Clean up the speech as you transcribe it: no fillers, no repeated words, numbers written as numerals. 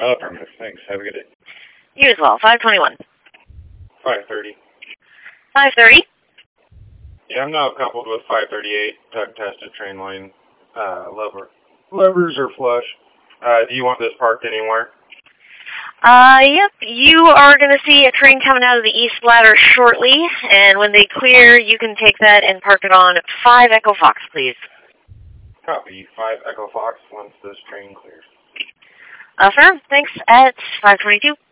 Affirmative. Thanks. Have a good day. You as well. 521. 530. 530. Yeah, I'm now coupled with 538. Tested train line. Levers are flush. Do you want this parked anywhere? Yep. You are going to see a train coming out of the east ladder shortly, and when they clear, you can take that and park it on 5 Echo Fox, please. Copy. 5 Echo Fox once this train clears. Affirm. Thanks. At 522.